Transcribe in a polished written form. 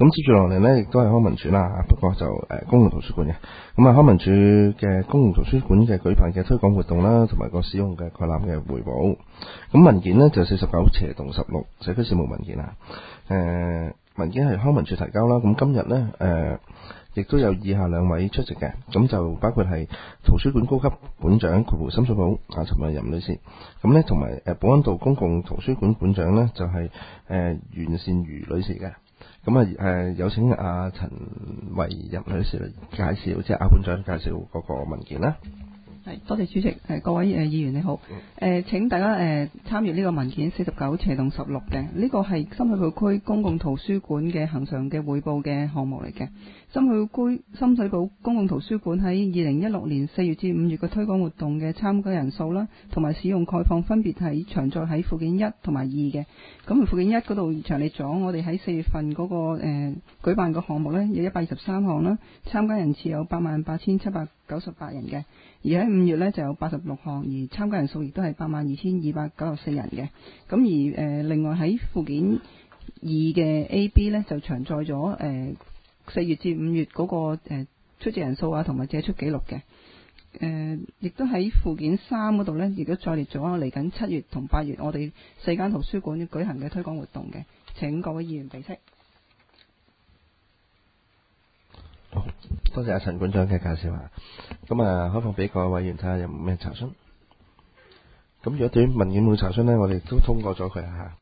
咁接住落嚟呢，亦都係康文署啦，不過就公共圖書館嘅。咁啊，康文署嘅公共圖書館嘅舉辦嘅推廣活動啦，同埋個使用嘅概覽嘅彙報。咁文件呢，就49/16社區事務文件啊。文件係康文署提交啦。咁今日呢，亦都有以下兩位出席嘅，咁就包括係圖書館高級館長深水埗陳慧吟女士，咁呢同埋保安道公共圖書館館長呢，就係袁善如女士嘅。咁有請陳慧吟女士嚟介紹，即係館長介紹嗰個文件啦。 係，多謝主席。各位議員你好。請大家參與呢個文件49/16嘅，呢個係深水埗區公共圖書館嘅恆常嘅匯報嘅項目嚟嘅。深水埗公共圖書館喺2016年4月至5月嘅推廣活動嘅參加人數啦，同埋使用概況分別係詳載喺附件1同埋2嘅。咁附件1嗰度詳列咗我哋喺4月份嗰個舉辦嘅項目呢，有123項啦，參加人次有88,798人嘅。而喺5月呢，就有86項，而參加人數亦都係82,294人嘅。咁而另外喺附件2嘅 A、B 呢，就詳載咗4月至5月嗰個出席人數啊，同埋借出記錄嘅。亦都喺附件3嗰度呢，亦都再列咗嚟緊7月同8月我哋4間圖書館舉行嘅推廣活動嘅。請各位議員備悉。 好，多謝阿陳館長嘅介紹啊。咁開放俾各位委員睇下有冇咩查詢。咁如果對於文件冇查詢呢，我哋都通過咗佢啊。